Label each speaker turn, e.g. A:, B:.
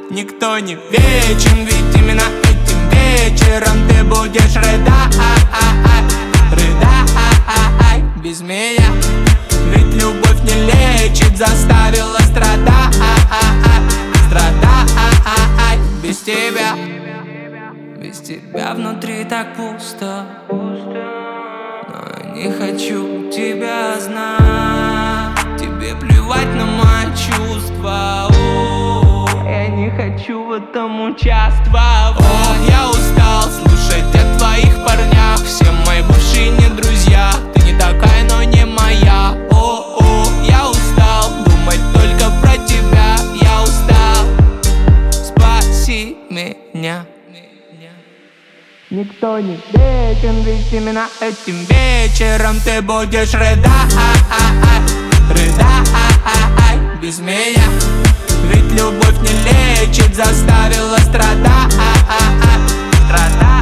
A: Никто не вечен, ведь именно этим вечером ты будешь рыдать без меня. Ведь любовь не лечит, заставила страдать без тебя. Без тебя внутри так пусто, но я не хочу тебя знать. Тебе плевать на мои чувства, я не хочу в этом участвовать. Я устал слушать о твоих парнях, все мои бывшие не друзья. Ты не такая, но не моя. Я устал думать только про тебя. Я устал, спаси меня. Никто не вечен, ведь именно этим вечером ты будешь рыдать без меня. Ведь любовь не лечит, заставила страдать